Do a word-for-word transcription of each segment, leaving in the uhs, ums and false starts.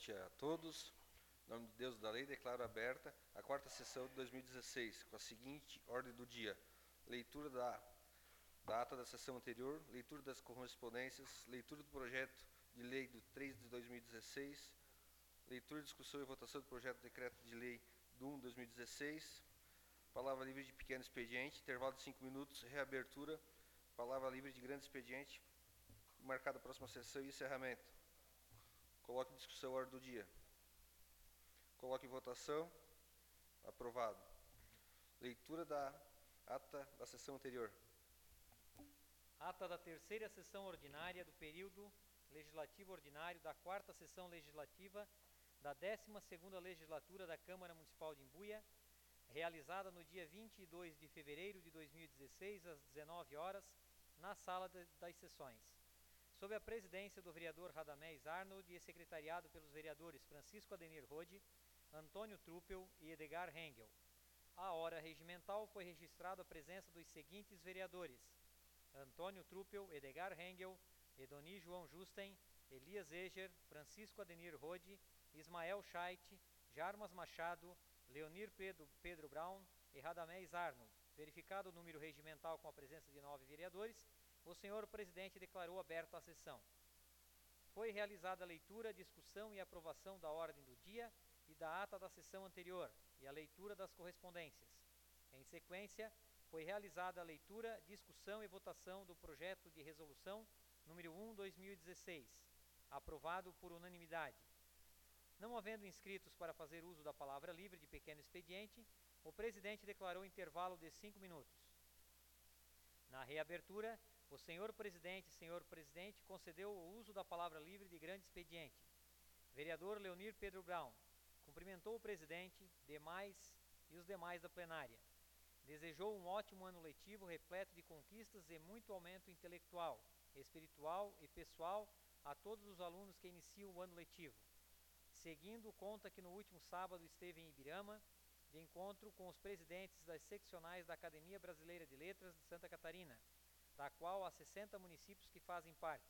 noite a todos. Em nome de Deus e da lei, declaro aberta a quarta sessão de dois mil e dezesseis, com a seguinte ordem do dia: leitura da, da ata da sessão anterior, leitura das correspondências, leitura do projeto de lei do três de dois mil e dezesseis, leitura, discussão e votação do projeto de decreto de lei do um de dois mil e dezesseis, palavra livre de pequeno expediente, intervalo de cinco minutos, reabertura, palavra livre de grande expediente, marcada a próxima sessão e encerramento. Coloque em discussão a ordem do dia. Coloque em votação. Aprovado. Leitura da ata da sessão anterior. Ata da terceira sessão ordinária do período legislativo ordinário da quarta sessão legislativa da décima segunda legislatura da Câmara Municipal de Imbuia, realizada no dia vinte e dois de fevereiro de dois mil e dezesseis, às dezenove horas, na sala de, das sessões. Sob a presidência do vereador Radamés Arnold e secretariado pelos vereadores Francisco Adenir Rode, Antônio Truppel e Edgar Hengel. À hora regimental foi registrada a presença dos seguintes vereadores: Antônio Truppel, Edgar Hengel, Edoni João Justen, Elias Eger, Francisco Adenir Rode, Ismael Scheidt, Jarmas Machado, Leonir Pedro, Pedro Brown e Radamés Arnold. Verificado o número regimental com a presença de nove vereadores, o senhor presidente declarou aberta a sessão. Foi realizada a leitura, discussão e aprovação da ordem do dia e da ata da sessão anterior e a leitura das correspondências. Em sequência, foi realizada a leitura, discussão e votação do projeto de resolução número um, dois mil e dezesseis, aprovado por unanimidade. Não havendo inscritos para fazer uso da palavra livre de pequeno expediente, o presidente declarou intervalo de cinco minutos. Na reabertura, o senhor presidente, senhor presidente, concedeu o uso da palavra livre de grande expediente. Vereador Leonir Pedro Brown cumprimentou o presidente, demais e os demais da plenária. Desejou um ótimo ano letivo repleto de conquistas e muito aumento intelectual, espiritual e pessoal a todos os alunos que iniciam o ano letivo. Seguindo, conta que no último sábado esteve em Ibirama, de encontro com os presidentes das seccionais da Academia Brasileira de Letras de Santa Catarina, da qual há sessenta municípios que fazem parte.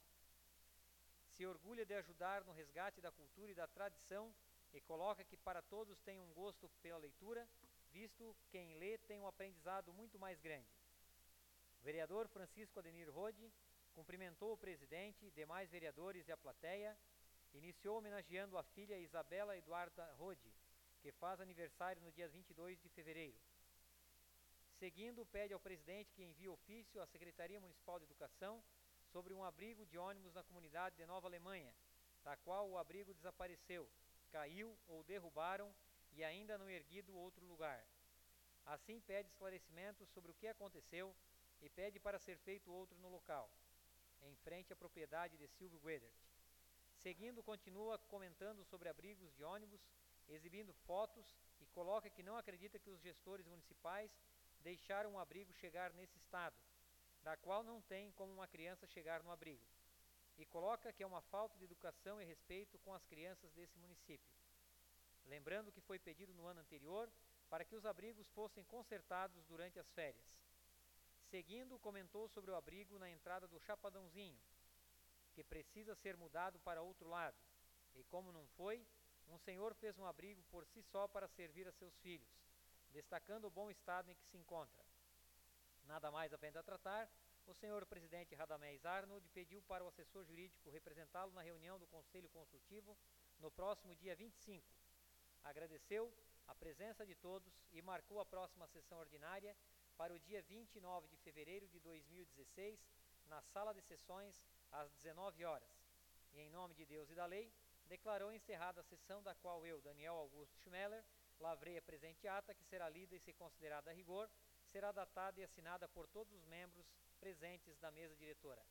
Se orgulha de ajudar no resgate da cultura e da tradição e coloca que para todos tem um gosto pela leitura, visto quem lê tem um aprendizado muito mais grande. O vereador Francisco Adenir Rode cumprimentou o presidente, demais vereadores e a plateia, iniciou homenageando a filha Isabela Eduarda Rode, que faz aniversário no dia vinte e dois de fevereiro. Seguindo, pede ao presidente que envie ofício à Secretaria Municipal de Educação sobre um abrigo de ônibus na comunidade de Nova Alemanha, da qual o abrigo desapareceu, caiu ou derrubaram e ainda não erguido outro lugar. Assim, pede esclarecimentos sobre o que aconteceu e pede para ser feito outro no local, em frente à propriedade de Silvio Wedert. Seguindo, continua comentando sobre abrigos de ônibus, exibindo fotos e coloca que não acredita que os gestores municipais deixaram o abrigo chegar nesse estado, da qual não tem como uma criança chegar no abrigo, e coloca que é uma falta de educação e respeito com as crianças desse município. Lembrando que foi pedido no ano anterior para que os abrigos fossem consertados durante as férias. Seguindo, comentou sobre o abrigo na entrada do Chapadãozinho, que precisa ser mudado para outro lado, e como não foi, um senhor fez um abrigo por si só para servir a seus filhos, destacando o bom estado em que se encontra. Nada mais havendo a tratar, o senhor presidente Radamés Arnold pediu para o assessor jurídico representá-lo na reunião do Conselho Consultivo no próximo dia vinte e cinco. Agradeceu a presença de todos e marcou a próxima sessão ordinária para o dia vinte e nove de fevereiro de dois mil e dezesseis, na sala de sessões, às dezenove horas. E em nome de Deus e da lei, declarou encerrada a sessão da qual eu, Daniel Augusto Schmeller, lavrei a presente ata, que será lida e, se considerada a rigor, será datada e assinada por todos os membros presentes da mesa diretora.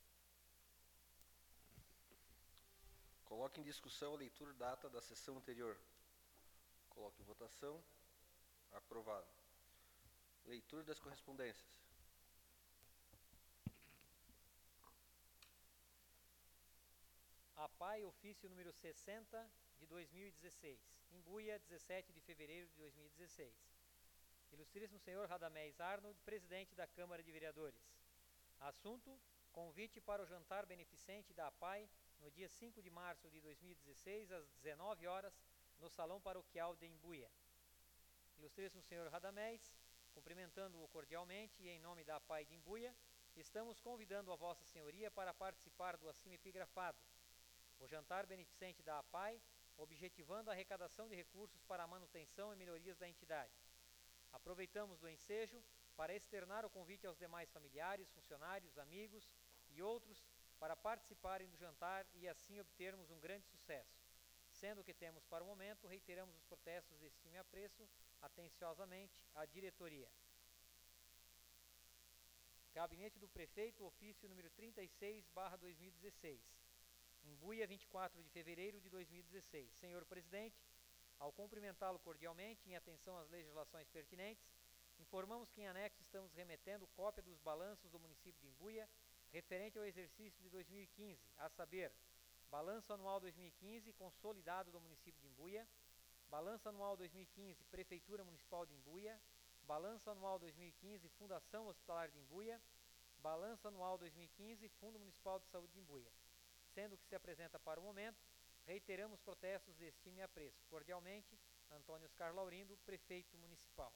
Coloque em discussão a leitura da ata da sessão anterior. Coloque em votação. Aprovado. Leitura das correspondências. A P A I, ofício número sessenta de dois mil e dezesseis. Imbuia, dezessete de fevereiro de dois mil e dezesseis. Ilustríssimo senhor Radamés Arnold, presidente da Câmara de Vereadores. Assunto: convite para o jantar beneficente da A P A I no dia cinco de março de dois mil e dezesseis, às dezenove horas, no Salão Paroquial de Imbuia. Ilustríssimo senhor Radamés, cumprimentando-o cordialmente e em nome da A P A I de Imbuia, estamos convidando a Vossa Senhoria para participar do acima epigrafado, o jantar beneficente da A P A I, objetivando a arrecadação de recursos para a manutenção e melhorias da entidade. Aproveitamos do ensejo para externar o convite aos demais familiares, funcionários, amigos e outros para participarem do jantar e assim obtermos um grande sucesso. Sendo que temos para o momento, reiteramos os protestos de estima e apreço, atenciosamente, à diretoria. Gabinete do Prefeito, ofício número trinta e seis barra dois mil e dezesseis. Imbuia, vinte e quatro de fevereiro de dois mil e dezesseis. Senhor Presidente, ao cumprimentá-lo cordialmente, em atenção às legislações pertinentes, informamos que em anexo estamos remetendo cópia dos balanços do município de Imbuia, referente ao exercício de dois mil e quinze, a saber, Balanço Anual dois mil e quinze, consolidado do município de Imbuia, Balanço Anual dois mil e quinze, Prefeitura Municipal de Imbuia, Balanço Anual dois mil e quinze, Fundação Hospitalar de Imbuia, Balanço Anual dois mil e quinze, Fundo Municipal de Saúde de Imbuia. Sendo que se apresenta para o momento, reiteramos protestos de estima e apreço. Cordialmente, Antônio Oscar Laurindo, Prefeito Municipal.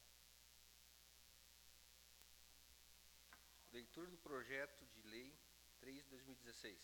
Leitura do projeto de lei três de dois mil e dezesseis.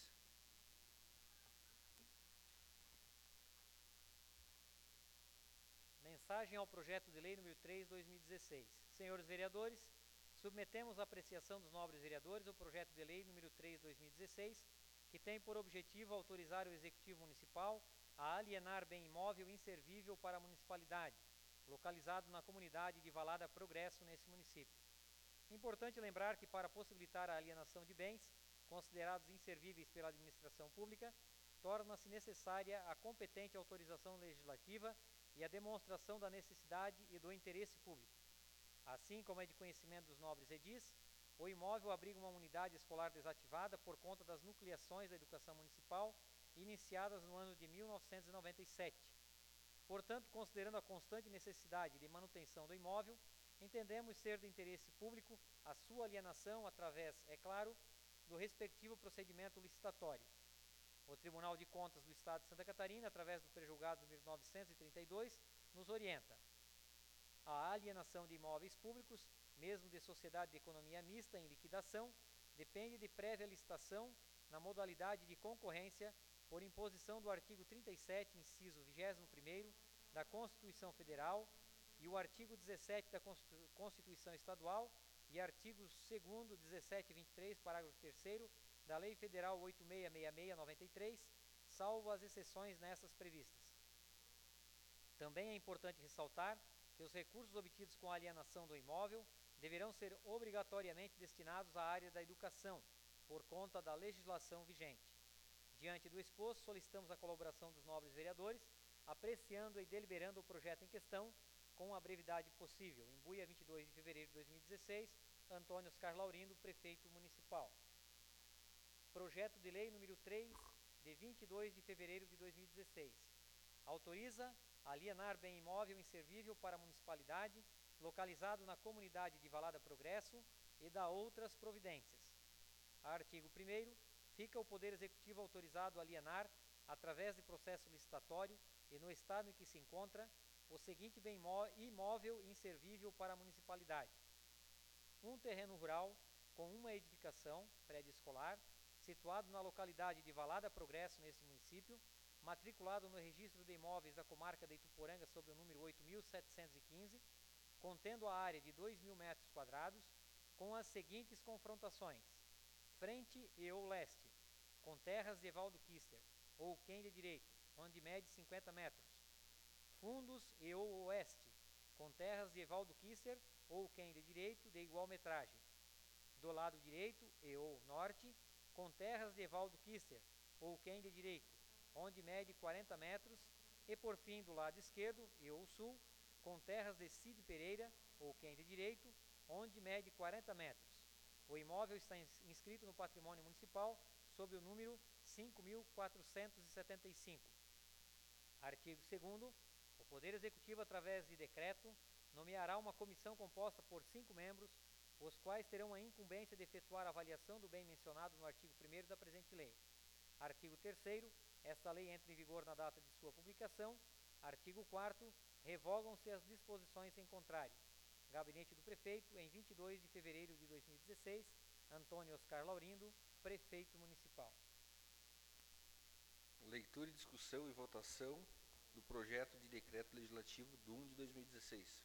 Mensagem ao projeto de lei número três de dois mil e dezesseis. Senhores vereadores, submetemos à apreciação dos nobres vereadores o projeto de lei número três de dois mil e dezesseis, que tem por objetivo autorizar o Executivo Municipal a alienar bem imóvel inservível para a municipalidade, localizado na comunidade de Valada Progresso, nesse município. Importante lembrar que, para possibilitar a alienação de bens considerados inservíveis pela administração pública, torna-se necessária a competente autorização legislativa e a demonstração da necessidade e do interesse público. Assim como é de conhecimento dos nobres edis, o imóvel abriga uma unidade escolar desativada por conta das nucleações da educação municipal iniciadas no ano de mil novecentos e noventa e sete. Portanto, considerando a constante necessidade de manutenção do imóvel, entendemos ser de interesse público a sua alienação através, é claro, do respectivo procedimento licitatório. O Tribunal de Contas do Estado de Santa Catarina, através do pré-julgado número novecentos e trinta e dois, nos orienta. A alienação de imóveis públicos, mesmo de sociedade de economia mista em liquidação, depende de prévia licitação na modalidade de concorrência por imposição do artigo trinta e sete, inciso vigésimo primeiro da Constituição Federal e o artigo dezessete da Constituição Estadual e artigos segundo, dezessete e vinte e três, parágrafo terceiro da Lei Federal oito mil seiscentos e sessenta e seis de noventa e três, salvo as exceções nessas previstas. Também é importante ressaltar que os recursos obtidos com a alienação do imóvel deverão ser obrigatoriamente destinados à área da educação, por conta da legislação vigente. Diante do exposto, solicitamos a colaboração dos nobres vereadores, apreciando e deliberando o projeto em questão com a brevidade possível. Imbuia, vinte e dois de fevereiro de dois mil e dezesseis, Antônio Oscar Laurindo, Prefeito Municipal. Projeto de lei número três, de vinte e dois de fevereiro de dois mil e dezesseis. Autoriza alienar bem imóvel inservível para a municipalidade, localizado na comunidade de Valada Progresso, e dá outras providências. Artigo primeiro. Fica o Poder Executivo autorizado a alienar, através de processo licitatório e no estado em que se encontra, o seguinte bem imóvel inservível para a municipalidade: um terreno rural com uma edificação, prédio escolar, situado na localidade de Valada Progresso, nesse município, matriculado no registro de imóveis da comarca de Ituporanga sob o número oito mil setecentos e quinze, contendo a área de dois mil metros quadrados, com as seguintes confrontações: frente e ou leste, com terras de Evaldo Kister, ou quem de direito, onde mede cinquenta metros. Fundos e ou oeste, com terras de Evaldo Kister, ou quem de direito, de igual metragem. Do lado direito e ou norte, com terras de Evaldo Kister, ou quem de direito, onde mede quarenta metros. E por fim, do lado esquerdo e ou sul, com terras de Cid Pereira, ou quem de direito, onde mede quarenta metros. O imóvel está inscrito no Patrimônio Municipal sob o número cinco mil quatrocentos e setenta e cinco. Artigo segundo. O Poder Executivo, através de decreto, nomeará uma comissão composta por cinco membros, os quais terão a incumbência de efetuar a avaliação do bem mencionado no artigo primeiro da presente lei. Artigo terceiro. Esta lei entra em vigor na data de sua publicação. Artigo quarto. Revogam-se as disposições em contrário. Gabinete do Prefeito, em vinte e dois de fevereiro de dois mil e dezesseis, Antônio Oscar Laurindo, Prefeito Municipal. Leitura, discussão e votação do projeto de decreto legislativo do um de dois mil e dezesseis.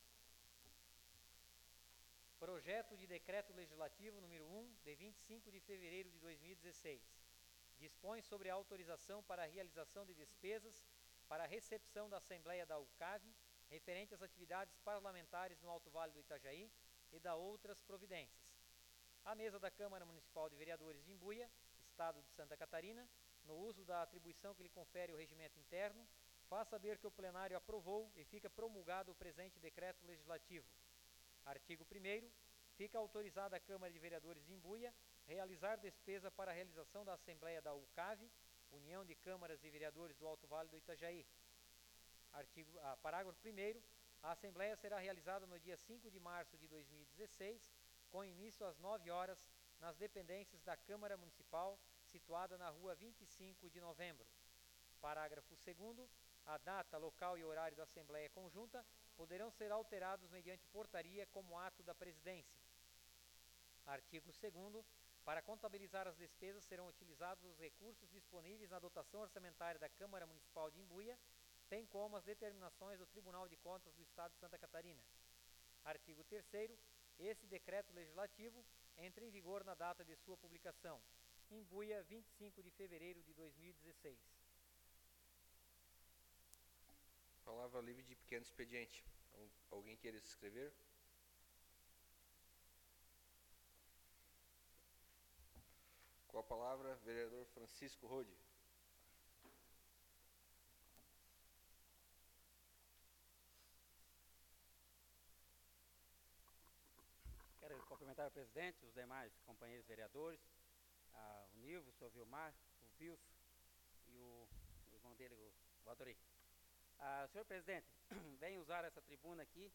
Projeto de decreto legislativo número um, de vinte e cinco de fevereiro de dois mil e dezesseis. Dispõe sobre a autorização para a realização de despesas para a recepção da Assembleia da U C A V, referente às atividades parlamentares no Alto Vale do Itajaí e da outras providências. A mesa da Câmara Municipal de Vereadores de Imbuia, Estado de Santa Catarina, no uso da atribuição que lhe confere o regimento interno, faz saber que o plenário aprovou e fica promulgado o presente decreto legislativo. Artigo primeiro. Fica autorizada a Câmara de Vereadores de Imbuia realizar despesa para a realização da Assembleia da U C A V, União de Câmaras de Vereadores do Alto Vale do Itajaí. Artigo, ah, parágrafo primeiro. A Assembleia será realizada no dia cinco de março de dois mil e dezesseis, com início às nove horas, nas dependências da Câmara Municipal, situada na rua vinte e cinco de novembro. Parágrafo segundo. A data, local e horário da Assembleia Conjunta poderão ser alterados mediante portaria como ato da Presidência. Artigo segundo. Para contabilizar as despesas serão utilizados os recursos disponíveis na dotação orçamentária da Câmara Municipal de Imbuia, bem como as determinações do Tribunal de Contas do Estado de Santa Catarina. Artigo terceiro. Esse decreto legislativo entra em vigor na data de sua publicação. Imbuia, vinte e cinco de fevereiro de dois mil e dezesseis. Palavra livre de pequeno expediente. Alguém queira se inscrever? Com a palavra, vereador Francisco Rode. Quero cumprimentar o presidente, os demais companheiros vereadores, a, o Nilvio, o senhor Vilmar, o Wilson e o, o irmão dele, o, o Adorei. Ah, senhor presidente, venho usar essa tribuna aqui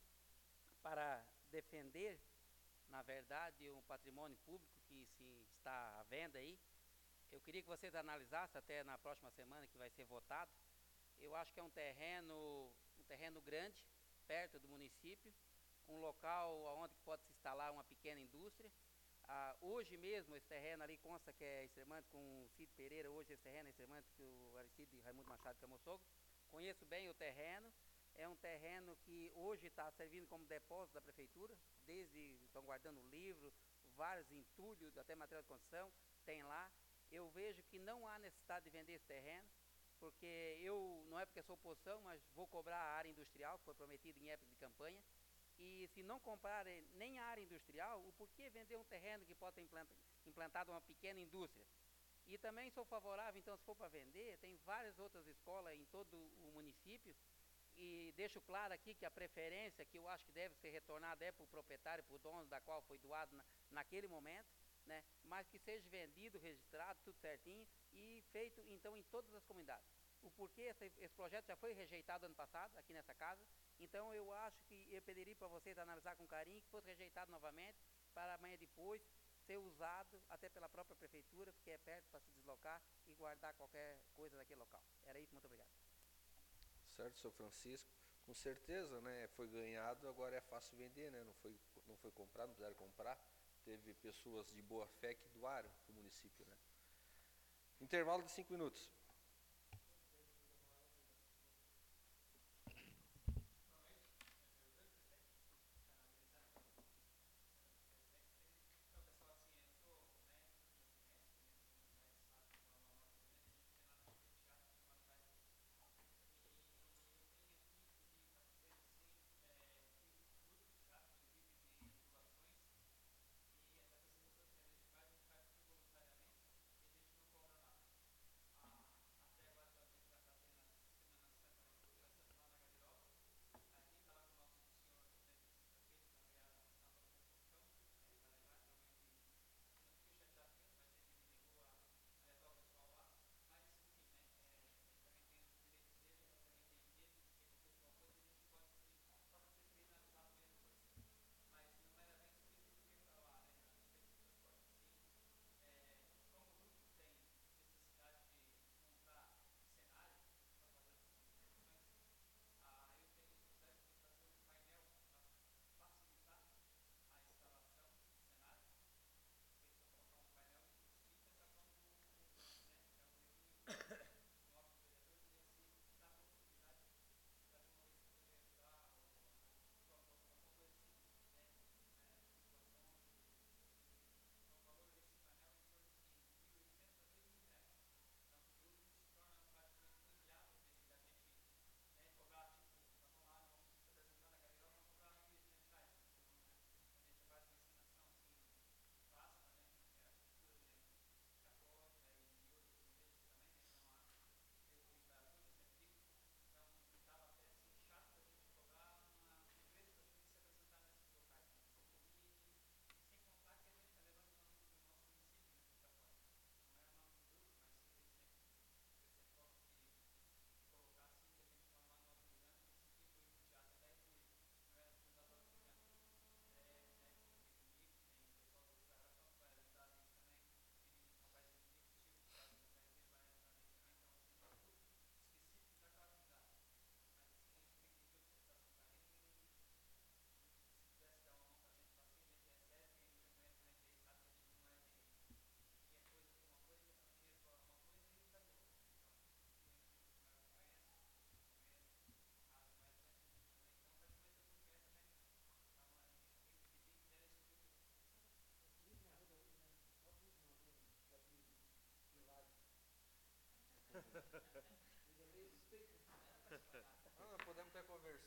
para defender, na verdade, um patrimônio público que se está à venda aí. Eu queria que vocês analisassem até na próxima semana que vai ser votado. Eu acho que é um terreno, um terreno grande, perto do município, um local onde pode se instalar uma pequena indústria. Ah, hoje mesmo esse terreno ali consta que é extremante com o Cid Pereira, hoje esse terreno é extremante que o Aristide Raimundo Machado que é meu sogro. Conheço bem o terreno, é um terreno que hoje está servindo como depósito da prefeitura, desde estão guardando livro, vários entulhos, até material de construção, tem lá. Eu vejo que não há necessidade de vender esse terreno, porque eu, não é porque sou oposição, mas vou cobrar a área industrial, que foi prometida em época de campanha, e se não comprar nem a área industrial, o porquê vender um terreno que pode ter implantado uma pequena indústria? E também sou favorável, então, se for para vender, tem várias outras escolas em todo o município, e deixo claro aqui que a preferência que eu acho que deve ser retornada é para o proprietário, para o dono da qual foi doado na, naquele momento, né? Mas que seja vendido, registrado, tudo certinho e feito, então, em todas as comunidades. O porquê esse, esse projeto já foi rejeitado ano passado, aqui nessa casa, então eu acho que eu pediria para vocês analisar com carinho, que fosse rejeitado novamente, para amanhã depois ser usado até pela própria prefeitura, porque é perto para se deslocar e guardar qualquer coisa daquele local. Era isso, muito obrigado. Certo, senhor Francisco. Com certeza, né, foi ganhado, agora é fácil vender, né, não foi, não foi comprado, não precisaram comprar. Teve pessoas de boa fé que doaram para o município, né. Intervalo de cinco minutos.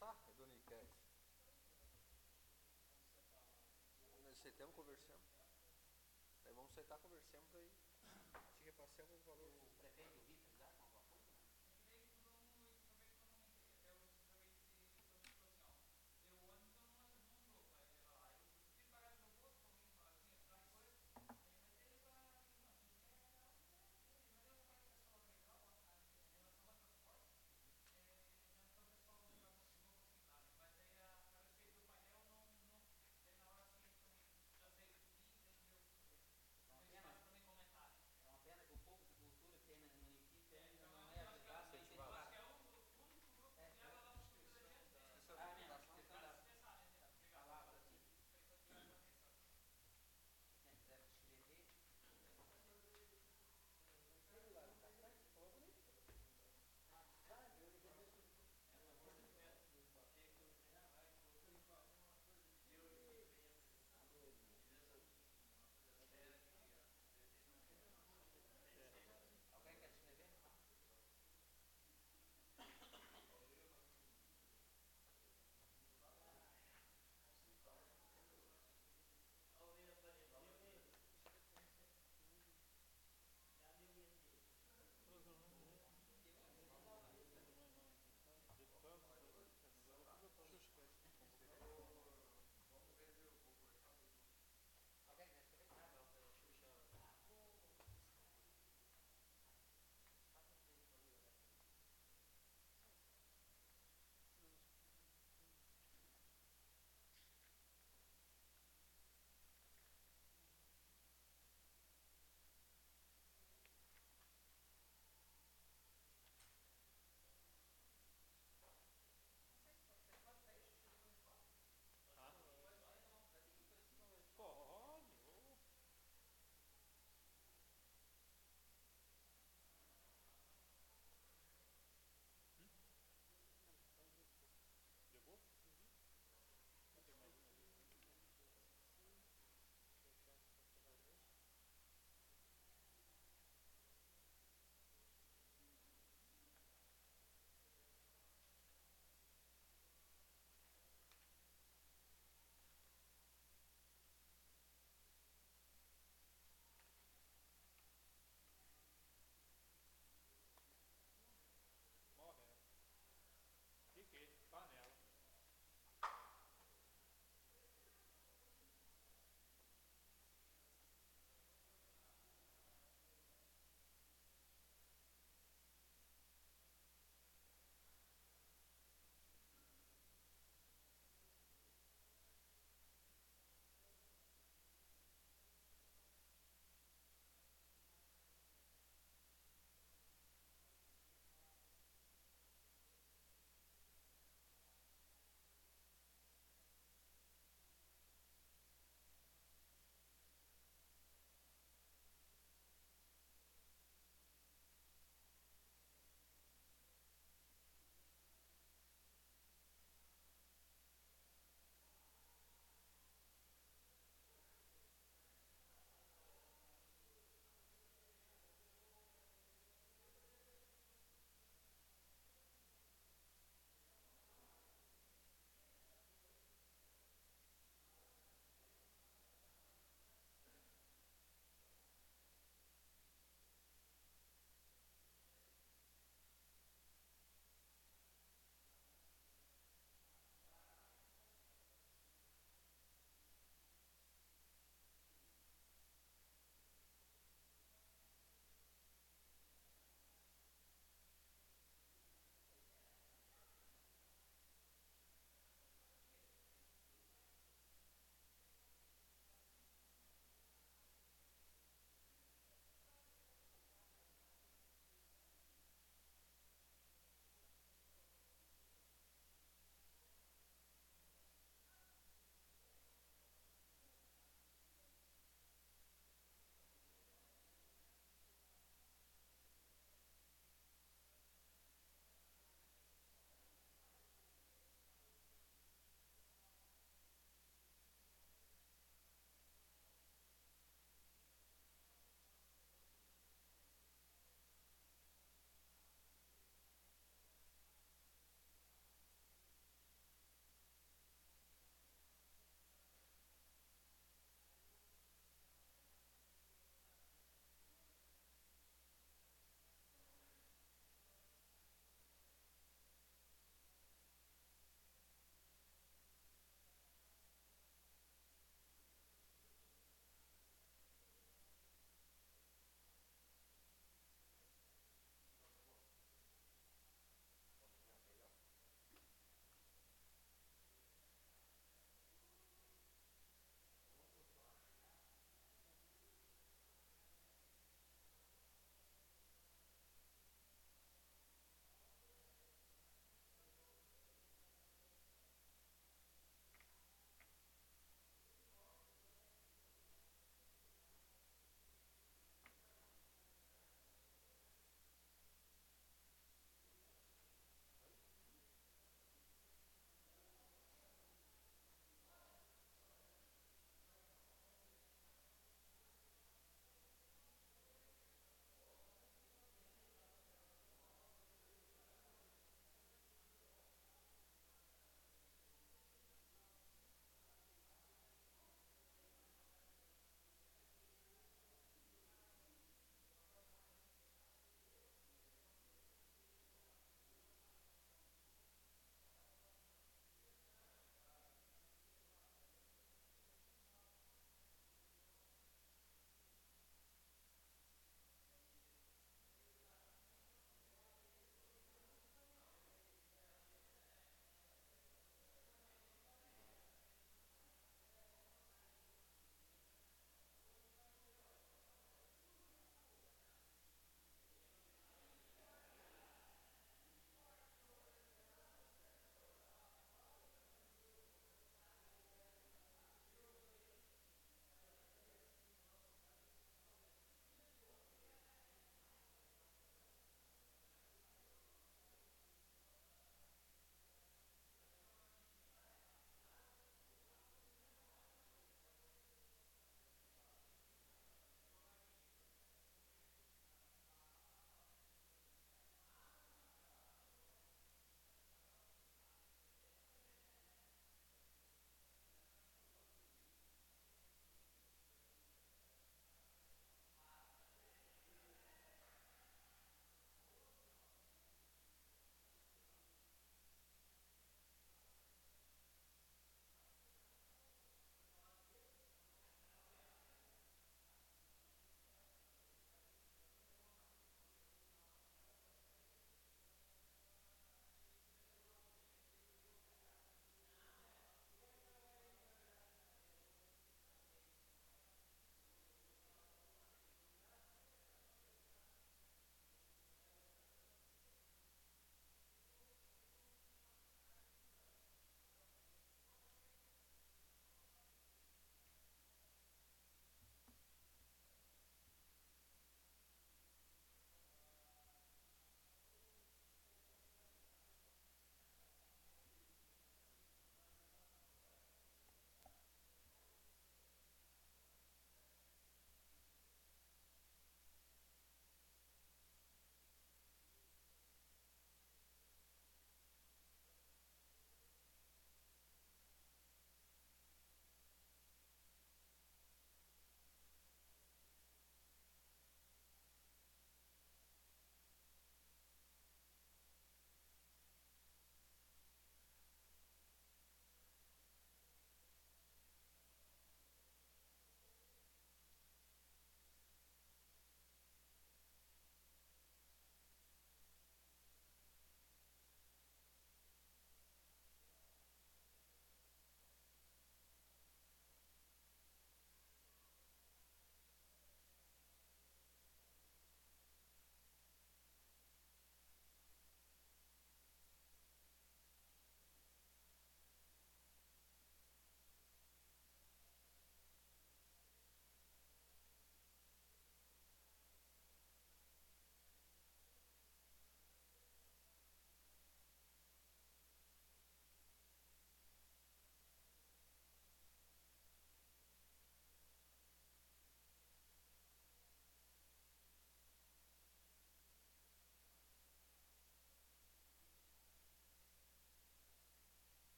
conversar, Doni, quer? Nós sentamos, conversamos. Daí vamos sentar, conversamos, daí te repassamos o valor. O prefeito do Rio está com alguma coisa? É uma pena, é uma pena que o pouco de cultura que tem no município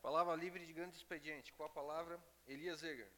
Palavra livre de grande expediente. Com a palavra, Elias Eger.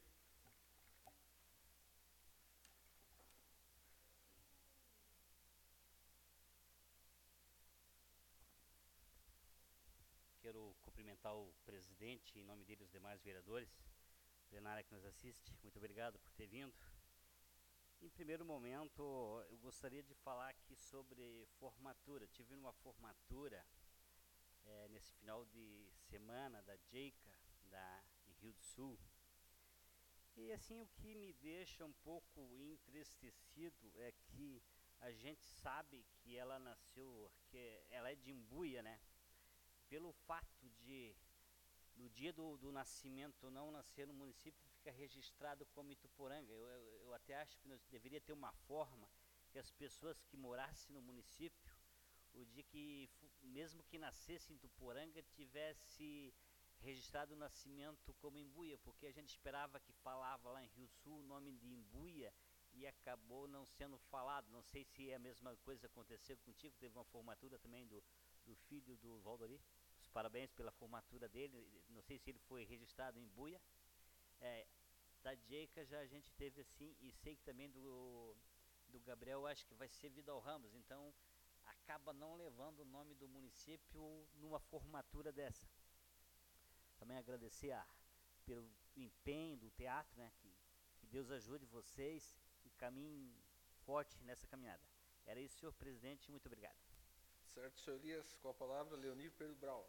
Quero cumprimentar o presidente, em nome dele os demais vereadores, plenária que nos assiste. Muito obrigado por ter vindo. Em primeiro momento, eu gostaria de falar aqui sobre formatura. Tive uma formatura é, nesse final de semana da JEICA, da, em Rio do Sul. E assim, o que me deixa um pouco entristecido é que a gente sabe que ela nasceu, que ela é de Imbuia, né? Pelo fato de, no dia do, do nascimento, não nascer no município, fica registrado como Ituporanga. Eu, eu, eu até acho que nós deveria ter uma forma que as pessoas que morassem no município, o dia que, mesmo que nascesse em Ituporanga, tivesse registrado o nascimento como Imbuia, porque a gente esperava que falava lá em Rio Sul o nome de Imbuia e acabou não sendo falado. Não sei se é a mesma coisa aconteceu contigo, teve uma formatura também do, do filho do Valdori. Os parabéns pela formatura dele, não sei se ele foi registrado em Imbuia. É, da JEICA já a gente teve assim, e sei que também do, do Gabriel, acho que vai ser Vidal Ramos, então acaba não levando o nome do município numa formatura dessa. Também agradecer a, pelo empenho do teatro, né, que, que Deus ajude vocês e caminhem forte nessa caminhada. Era isso, senhor presidente, muito obrigado. Certo, senhor Elias. Com a palavra, Leonir Pedro Brau.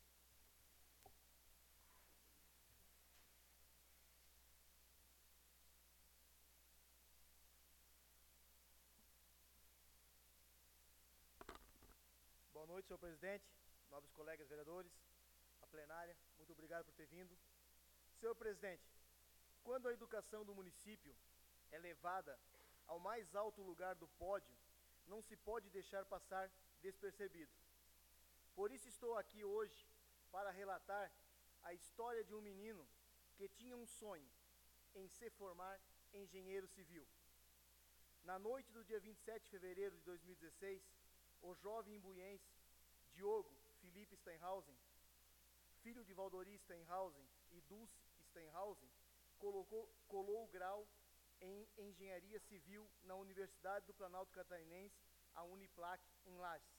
Boa noite, senhor presidente, nobres colegas vereadores, a plenária, muito obrigado por ter vindo. Senhor presidente, quando a educação do município é levada ao mais alto lugar do pódio, não se pode deixar passar despercebido. Por isso estou aqui hoje para relatar a história de um menino que tinha um sonho em se formar engenheiro civil. Na noite do dia vinte e sete de fevereiro de dois mil e dezesseis, o jovem imbuiense Diogo Felipe Steinhausen, filho de Valdori Steinhausen e Dulce Steinhausen, colocou, colou o grau em Engenharia Civil na Universidade do Planalto Catarinense, a Uniplac, em Lages.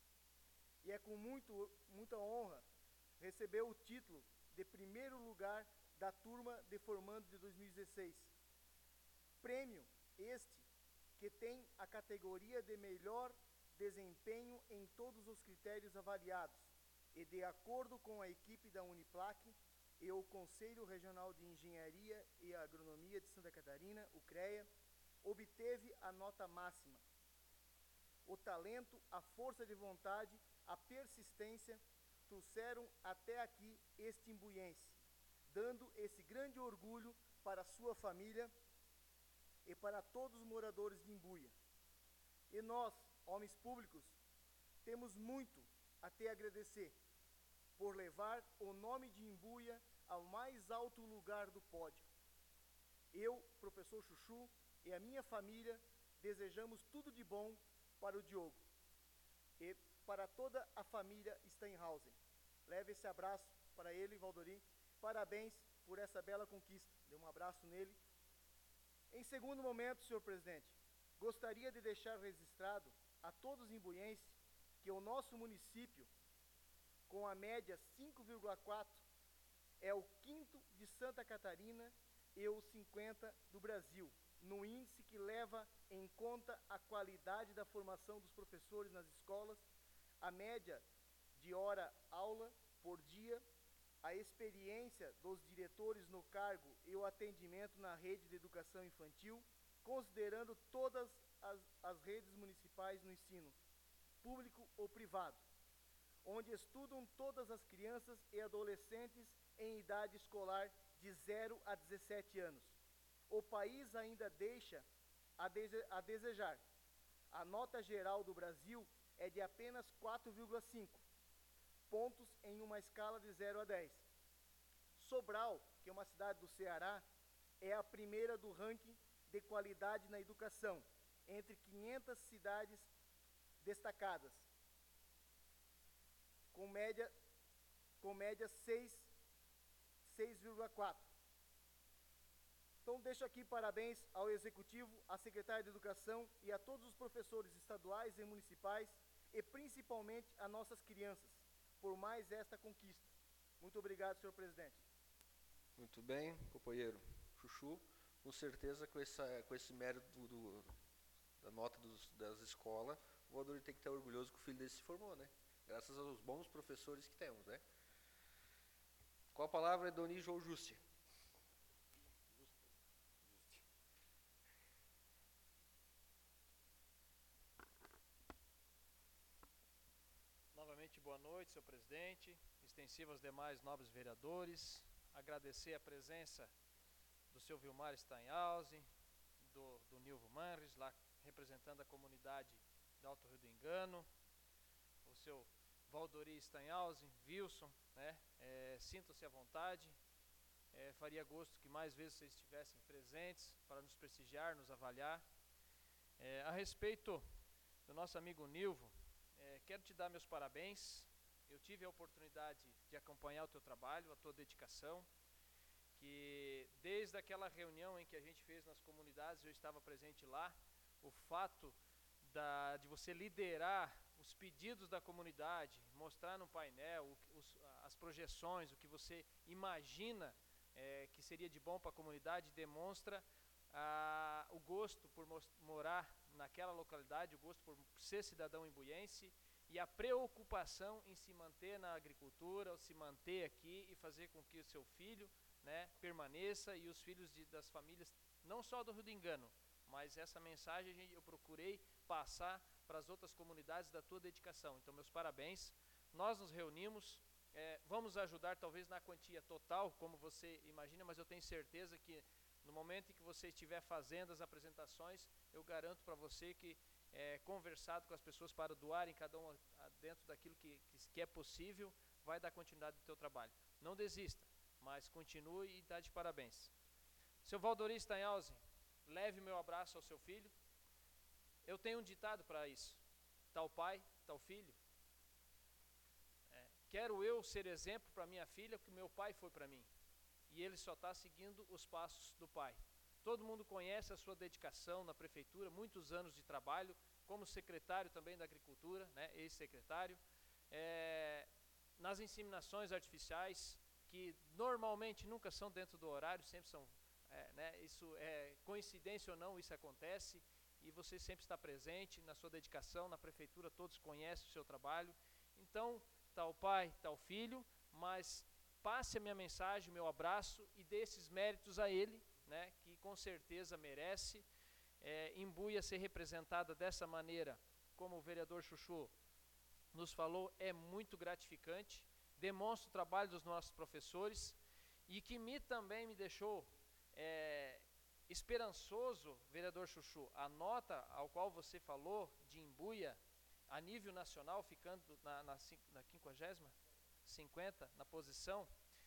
E é com muito, muita honra recebeu o título de primeiro lugar da turma de formando de dois mil e dezesseis. Prêmio este que tem a categoria de melhor desempenho em todos os critérios avaliados e, de acordo com a equipe da Uniplac e o Conselho Regional de Engenharia e Agronomia de Santa Catarina, o CREA, obteve a nota máxima. O talento, a força de vontade, a persistência trouxeram até aqui este imbuiense, dando esse grande orgulho para sua família e para todos os moradores de Imbuia. E nós, homens públicos, temos muito a te agradecer por levar o nome de Imbuia ao mais alto lugar do pódio. Eu, professor Chuchu, e a minha família desejamos tudo de bom para o Diogo e para toda a família Steinhausen. Leve esse abraço para ele, Valdori. Parabéns por essa bela conquista. Dê um abraço nele. Em segundo momento, senhor presidente, gostaria de deixar registrado a todos os imbuienses que o nosso município, com a média cinco vírgula quatro, é o quinto de Santa Catarina e o cinquenta do Brasil, no índice que leva em conta a qualidade da formação dos professores nas escolas, a média de hora-aula por dia, a experiência dos diretores no cargo e o atendimento na rede de educação infantil, considerando todas as, as redes municipais no ensino, público ou privado, onde estudam todas as crianças e adolescentes em idade escolar de zero a dezessete anos. O país ainda deixa a, dese a desejar. A nota geral do Brasil é de apenas quatro vírgula cinco pontos em uma escala de zero a dez. Sobral, que é uma cidade do Ceará, é a primeira do ranking de qualidade na educação, entre quinhentas cidades destacadas, com média, com média seis seis vírgula quatro. Então, deixo aqui parabéns ao Executivo, à Secretária de Educação e a todos os professores estaduais e municipais, e principalmente a nossas crianças, por mais esta conquista. Muito obrigado, senhor presidente. Muito bem, companheiro Chuchu. Com certeza, com, essa, com esse mérito do, do, da nota dos, das escolas, o Valdir tem que estar orgulhoso que o filho dele se formou, né? Graças aos bons professores que temos, né? Com a palavra é Doni João Jústia. Novamente, boa noite, senhor presidente, extensivo aos demais nobres vereadores, agradecer a presença do seu Vilmar Steinhausen, do, do Nilvo Manres, lá representando a comunidade de Alto Rio do Engano, o seu Valdori Steinhausen, Wilson, né, é, sintam-se à vontade, é, faria gosto que mais vezes vocês estivessem presentes para nos prestigiar, nos avaliar. É, a respeito do nosso amigo Nilvo, É, quero te dar meus parabéns. Eu tive a oportunidade de acompanhar o teu trabalho, a tua dedicação, que desde aquela reunião em que a gente fez nas comunidades, eu estava presente lá, o fato da, de você liderar os pedidos da comunidade, mostrar no painel o, os, as projeções, o que você imagina é, que seria de bom para a comunidade, demonstra ah, o gosto por morar naquela localidade, o gosto por ser cidadão imbuiense e a preocupação em se manter na agricultura, ou se manter aqui e fazer com que o seu filho, né, permaneça e os filhos de, das famílias, não só do Rio do Engano, mas essa mensagem eu procurei passar para as outras comunidades da tua dedicação. Então, meus parabéns. Nós nos reunimos, é, vamos ajudar talvez na quantia total, como você imagina, mas eu tenho certeza que no momento em que você estiver fazendo as apresentações, eu garanto para você que, é, conversado com as pessoas para doarem cada um a, dentro daquilo que, que, que é possível, vai dar continuidade no teu trabalho. Não desista, mas continue e dá de parabéns. Seu Valdori Steinhausen, leve meu abraço ao seu filho. Eu tenho um ditado para isso: tal pai, tal filho. É, quero eu ser exemplo para minha filha, que meu pai foi para mim. E ele só está seguindo os passos do pai. Todo mundo conhece a sua dedicação na prefeitura, muitos anos de trabalho, como secretário também da agricultura, né, ex-secretário, é, nas inseminações artificiais, que normalmente nunca são dentro do horário, sempre são, é, né, isso é coincidência ou não, isso acontece, e você sempre está presente na sua dedicação, na prefeitura, todos conhecem o seu trabalho. Então, tal pai, tal filho, mas passe a minha mensagem, meu abraço e dê esses méritos a ele, né, que com certeza merece. É, Imbuia ser representada dessa maneira, como o vereador Chuchu nos falou, é muito gratificante, demonstra o trabalho dos nossos professores e que me também me deixou é, esperançoso, vereador Chuchu, a nota ao qual você falou de Imbuia a nível nacional, ficando na, na, na quinquagésima, cinquenta na posição,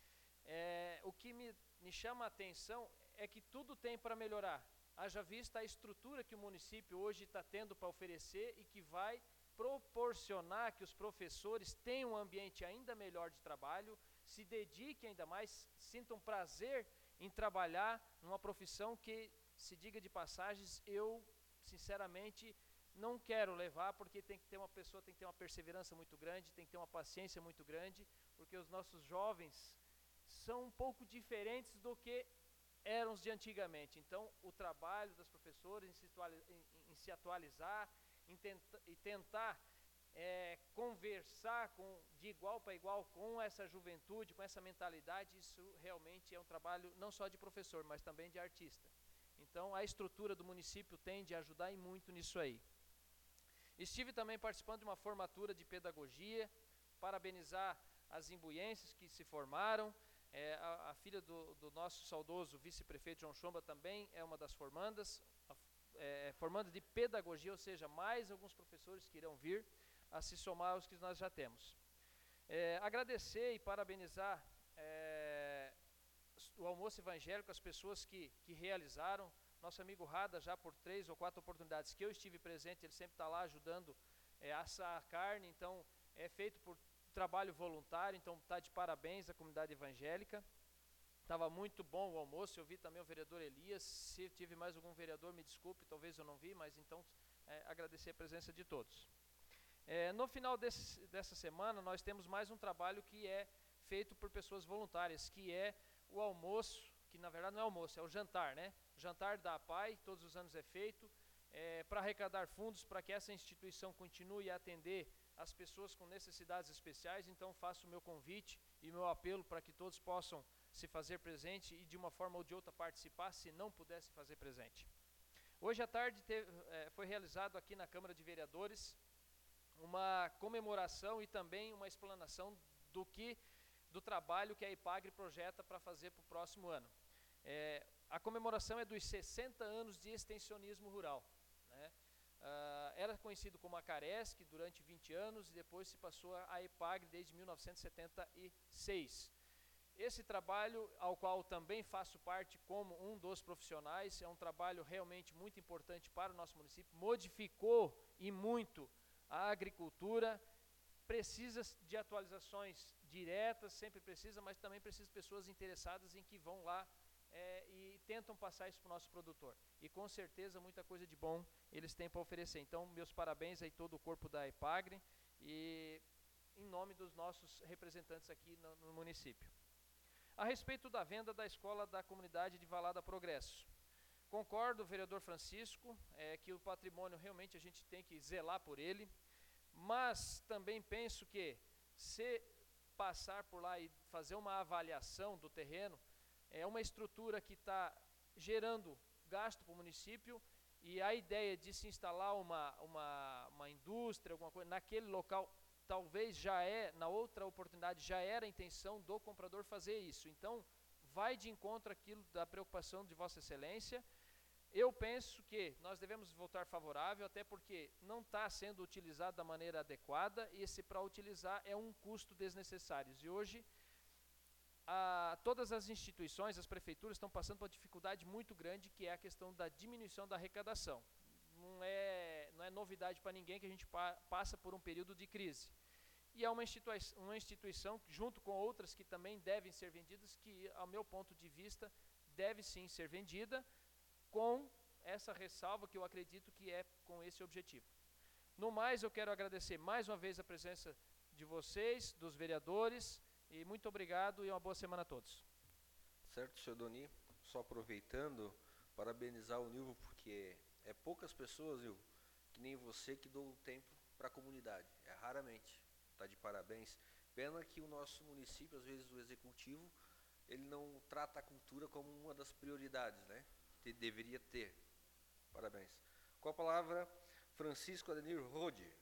é, o que me, me chama a atenção é que tudo tem para melhorar, haja vista a estrutura que o município hoje está tendo para oferecer e que vai proporcionar que os professores tenham um ambiente ainda melhor de trabalho, se dediquem ainda mais, sintam prazer em trabalhar numa profissão que, se diga de passagens, eu sinceramente não quero levar, porque tem que ter uma pessoa, tem que ter uma perseverança muito grande, tem que ter uma paciência muito grande, porque os nossos jovens são um pouco diferentes do que eram os de antigamente. Então, o trabalho das professoras em se, em, em se atualizar, em tenta, e tentar é, conversar com, de igual para igual com essa juventude, com essa mentalidade, isso realmente é um trabalho não só de professor, mas também de artista. Então, a estrutura do município tende a ajudar e muito nisso aí. Estive também participando de uma formatura de pedagogia, parabenizar as imbuienses que se formaram. É, a, a filha do, do nosso saudoso vice-prefeito João Chomba também é uma das formandas, a, é, formandas de pedagogia, ou seja, mais alguns professores que irão vir a se somar aos que nós já temos. É, agradecer e parabenizar é, o almoço evangélico, as pessoas que, que realizaram. Nosso amigo Rada, já por três ou quatro oportunidades que eu estive presente, ele sempre está lá ajudando é, a assar a carne, então é feito por trabalho voluntário, então está de parabéns à comunidade evangélica. Estava muito bom o almoço, eu vi também o vereador Elias, se tive mais algum vereador, me desculpe, talvez eu não vi, mas então é, agradecer a presença de todos. É, no final desse, dessa semana, nós temos mais um trabalho que é feito por pessoas voluntárias, que é o almoço, que na verdade não é almoço, é o jantar, né? O jantar da A P A I, todos os anos é feito, é, para arrecadar fundos para que essa instituição continue a atender as pessoas com necessidades especiais. Então faço o meu convite e meu apelo para que todos possam se fazer presente e de uma forma ou de outra participar, se não pudesse fazer presente. Hoje à tarde teve, é, foi realizado aqui na Câmara de Vereadores uma comemoração e também uma explanação do que do trabalho que a IPAGRE projeta para fazer para o próximo ano. É, a comemoração é dos sessenta anos de extensionismo rural, né? Uh, era conhecido como a Caresc durante vinte anos e depois se passou a IPAGRE desde mil novecentos e setenta e seis. Esse trabalho, ao qual também faço parte como um dos profissionais, é um trabalho realmente muito importante para o nosso município, modificou e muito a agricultura, precisa de atualizações diretas, sempre precisa, mas também precisa de pessoas interessadas em que vão lá é, e tentam passar isso para o nosso produtor. E com certeza muita coisa de bom eles têm para oferecer. Então, meus parabéns aí todo o corpo da IPAGRE e em nome dos nossos representantes aqui no, no município. A respeito da venda da escola da comunidade de Valada Progresso. Concordo, vereador Francisco, é, que o patrimônio realmente a gente tem que zelar por ele, mas também penso que se passar por lá e fazer uma avaliação do terreno, é uma estrutura que está gerando gasto para o município e a ideia de se instalar uma, uma, uma indústria, alguma coisa, naquele local, talvez já é, na outra oportunidade, já era a intenção do comprador fazer isso. Então, vai de encontro àquilo da preocupação de Vossa Excelência. Eu penso que nós devemos votar favorável, até porque não está sendo utilizado da maneira adequada e se para utilizar é um custo desnecessário. E hoje, a, todas as instituições, as prefeituras estão passando por uma dificuldade muito grande, que é a questão da diminuição da arrecadação. Não é, não é novidade para ninguém que a gente pa, passa por um período de crise. E é uma instituição, uma instituição, junto com outras que também devem ser vendidas, que, ao meu ponto de vista, deve sim ser vendida, com essa ressalva que eu acredito que é com esse objetivo. No mais, eu quero agradecer mais uma vez a presença de vocês, dos vereadores, e muito obrigado e uma boa semana a todos. Certo, senhor Doni, só aproveitando, parabenizar o Nilvo, porque é poucas pessoas, Nilvo, que nem você que dão tempo para a comunidade, é raramente, tá de parabéns. Pena que o nosso município, às vezes o executivo, ele não trata a cultura como uma das prioridades, né? Que deveria ter. Parabéns. Com a palavra, Francisco Adenir Rode.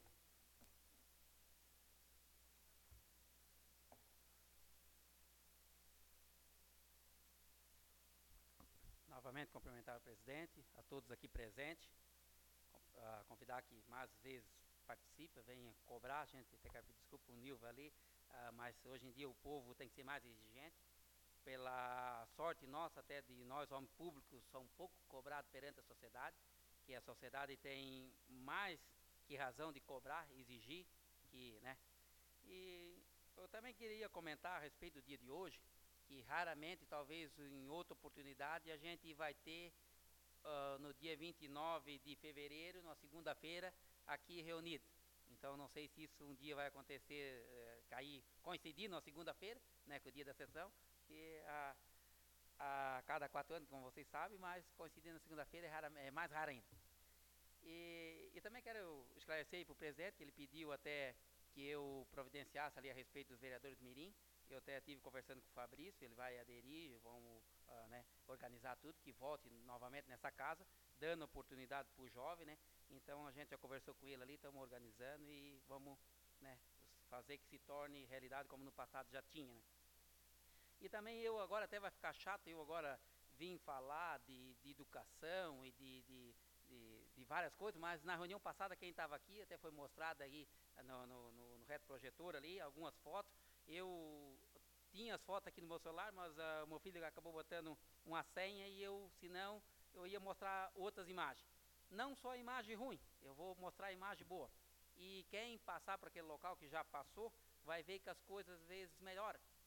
Novamente cumprimentar o presidente, a todos aqui presentes, uh, convidar que mais vezes participa, venha cobrar, a gente tem que pedir desculpa o Nilva ali, uh, mas hoje em dia o povo tem que ser mais exigente. Pela sorte nossa, até de nós, homens públicos, são um pouco cobrados perante a sociedade, que a sociedade tem mais que razão de cobrar, exigir, que, né? E eu também queria comentar a respeito do dia de hoje, que raramente, talvez em outra oportunidade, a gente vai ter uh, no dia vinte e nove de fevereiro, na segunda-feira, aqui reunido. Então, não sei se isso um dia vai acontecer, uh, cair, coincidir na segunda-feira, né, com o dia da sessão, que a, a cada quatro anos, como vocês sabem, mas coincidir na segunda-feira é, rara, é mais raro ainda. E, e também quero esclarecer para o presidente, que ele pediu até que eu providenciasse ali a respeito dos vereadores Mirim. Eu até estive conversando com o Fabrício, ele vai aderir, vamos uh, né, organizar tudo, que volte novamente nessa casa, dando oportunidade para o jovem, né? Então a gente já conversou com ele ali, estamos organizando e vamos, né, fazer que se torne realidade como no passado já tinha, né? E também eu agora, até vai ficar chato, eu agora vim falar de, de educação e de, de, de, de várias coisas, mas na reunião passada quem estava aqui, até foi mostrado aí no, no, no, no retroprojetor ali, algumas fotos. Eu tinha as fotos aqui no meu celular, mas uh, o meu filho acabou botando uma senha e eu, senão, eu ia mostrar outras imagens. Não só imagem ruim, eu vou mostrar imagem boa. E quem passar para aquele local que já passou, vai ver que as coisas às vezes melhoram.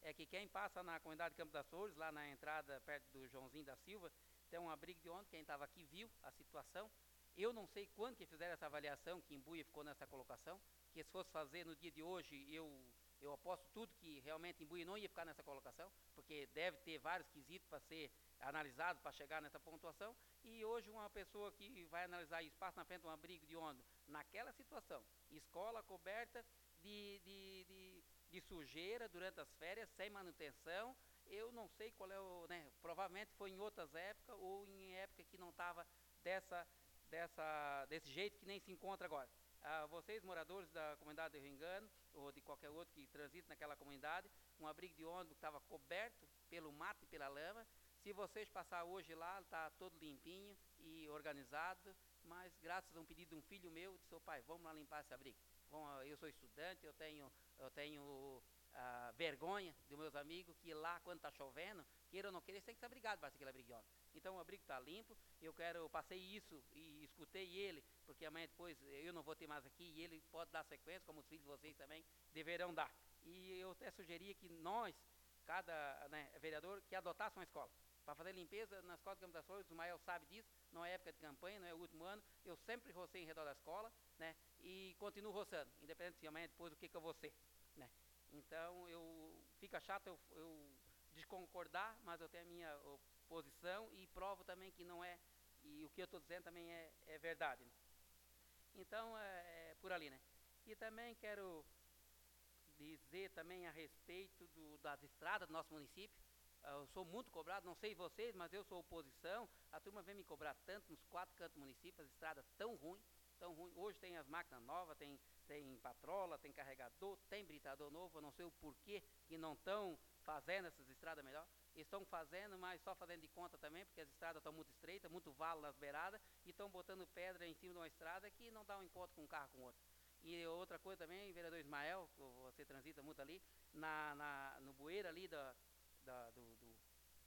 é que quem passa na comunidade de Campos das Flores, lá na entrada perto do Joãozinho da Silva, tem um abrigo de ônibus, quem estava aqui viu a situação. Eu não sei quando que fizeram essa avaliação, que Imbuia ficou nessa colocação, que se fosse fazer no dia de hoje, eu, eu aposto tudo que realmente Imbuia não ia ficar nessa colocação, porque deve ter vários quesitos para ser analisado para chegar nessa pontuação. E hoje uma pessoa que vai analisar isso, passa na frente de um abrigo de ônibus, naquela situação, escola coberta de, de, de, de sujeira durante as férias, sem manutenção, eu não sei qual é o, né, provavelmente foi em outras épocas ou em época que não estava dessa, dessa, desse jeito que nem se encontra agora. Ah, vocês, moradores da comunidade de Rio Engano, ou de qualquer outro que transite naquela comunidade, um abrigo de ônibus que estava coberto pelo mato e pela lama, se vocês passar hoje lá, está todo limpinho e organizado, mas graças a um pedido de um filho meu, disse, ô pai, vamos lá limpar esse abrigo. Bom, eu sou estudante, eu tenho, eu tenho ah, vergonha dos meus amigos que lá, quando está chovendo, queira ou não queira, eles têm que se abrigar debaixo daquele abrigo de ônibus. Então o abrigo está limpo, eu quero, eu passei isso e escutei ele, porque amanhã depois eu não vou ter mais aqui e ele pode dar sequência, como os filhos de vocês também deverão dar. E eu até sugeria que nós, cada né, vereador, que adotasse uma escola para fazer limpeza na escola de Campos das Flores. O Mael sabe disso, não é época de campanha, não é o último ano, eu sempre rocei em redor da escola, né, e continuo roçando, independente de amanhã depois o que que eu vou ser, né. Então, eu, fica chato eu, eu desconcordar, mas eu tenho a minha posição e provo também que não é, e o que eu estou dizendo também é, é verdade, né? Então, é, é por ali, né. E também quero dizer também a respeito do, das estradas do nosso município. Eu sou muito cobrado, não sei vocês, mas eu sou oposição. A turma vem me cobrar tanto nos quatro cantos do município, as estradas tão ruins, tão ruins. Hoje tem as máquinas novas, tem, tem patrola, tem carregador, tem britador novo. Eu não sei o porquê que não estão fazendo essas estradas melhor. Estão fazendo, mas só fazendo de conta também, porque as estradas estão muito estreitas, muito valo nas beiradas, e estão botando pedra em cima de uma estrada que não dá um encontro com um carro com o outro. E outra coisa também, vereador Ismael, você transita muito ali, na, na, no bueiro ali da... Da, do, do,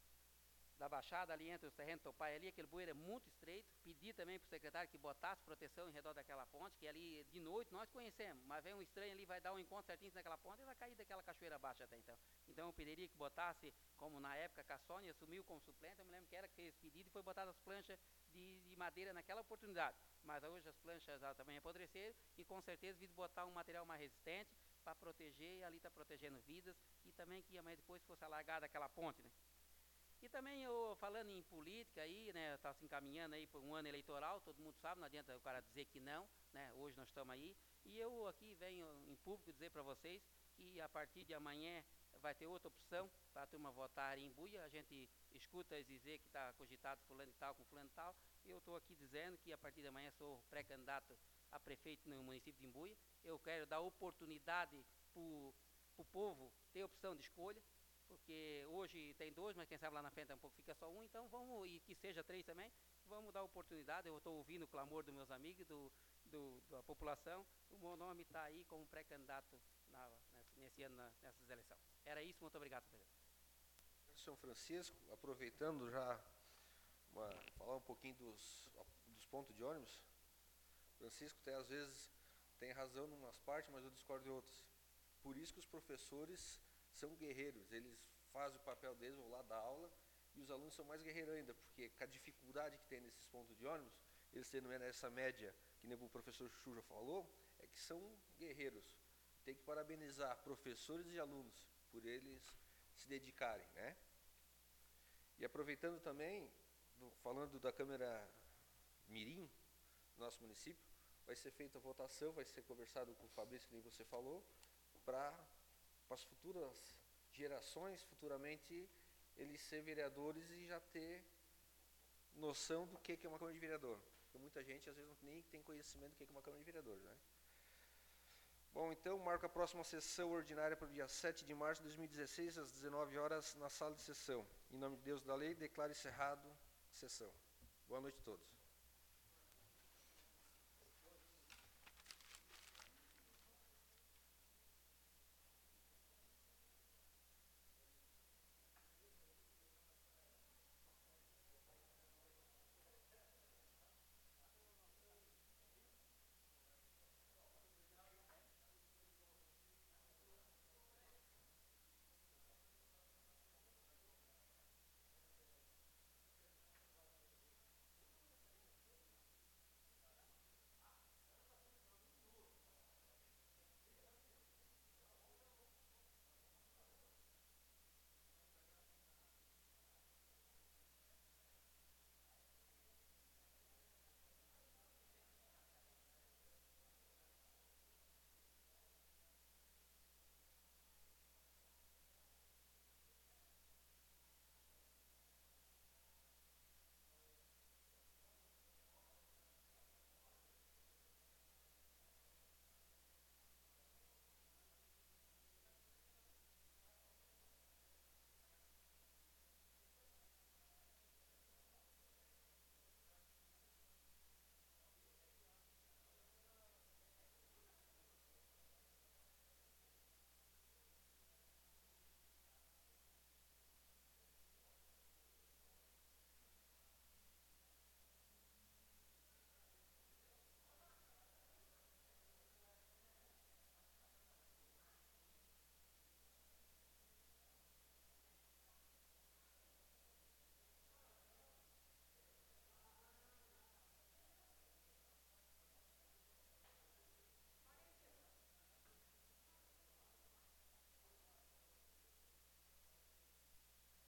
da baixada ali entre os terrenos do teu pai ali, aquele bueiro é muito estreito. Pedi também para o secretário que botasse proteção em redor daquela ponte, que ali de noite nós conhecemos, mas vem um estranho ali, vai dar um encontro certinho naquela ponte e vai cair daquela cachoeira abaixo até então. Então eu pediria que botasse, como na época que a Sônia assumiu como suplente, eu me lembro que era que fez pedido e foi botada as planchas de, de madeira naquela oportunidade. Mas hoje as planchas já também apodreceram e com certeza vi botar um material mais resistente para proteger, e ali está protegendo vidas, e também que amanhã depois fosse alargada aquela ponte, né. E também eu, falando em política aí, né, está se encaminhando aí por um ano eleitoral, todo mundo sabe, não adianta o cara dizer que não, né, hoje nós estamos aí, e eu aqui venho em público dizer para vocês que a partir de amanhã vai ter outra opção para a turma votar em Imbuia. A gente escuta dizer que está cogitado fulano e tal com fulano e tal, e eu estou aqui dizendo que a partir de amanhã sou pré-candidato a prefeito no município de Imbuia. Eu quero dar oportunidade para o povo ter opção de escolha, porque hoje tem dois, mas quem sabe lá na frente um pouco fica só um, então vamos, e que seja três também, vamos dar oportunidade. Eu estou ouvindo o clamor dos meus amigos, do, do, da população, o meu nome está aí como pré-candidato na, nesse ano, na, nessas eleições. Era isso, muito obrigado, presidente. São Francisco, aproveitando já, uma, falar um pouquinho dos, dos pontos de ônibus. Francisco tem, às vezes, tem razão em umas partes, mas eu discordo de outras. Por isso que os professores são guerreiros, eles fazem o papel deles, vão lá dar aula, e os alunos são mais guerreiros ainda, porque com a dificuldade que tem nesses pontos de ônibus, eles tendo essa média, que nem o professor Chu já falou, é que são guerreiros. Tem que parabenizar professores e alunos por eles se dedicarem, né? E aproveitando também, do, falando da Câmara Mirim, do nosso município, vai ser feita a votação, vai ser conversado com o Fabrício, que nem você falou, para as futuras gerações, futuramente, eles ser vereadores e já ter noção do que é uma Câmara de Vereador. Porque muita gente, às vezes, nem tem conhecimento do que é uma Câmara de Vereadores, né? Bom, então, marco a próxima sessão ordinária para o dia sete de março de dois mil e dezesseis, às dezenove horas, na sala de sessão. Em nome de Deus da lei, declaro encerrado a sessão. Boa noite a todos.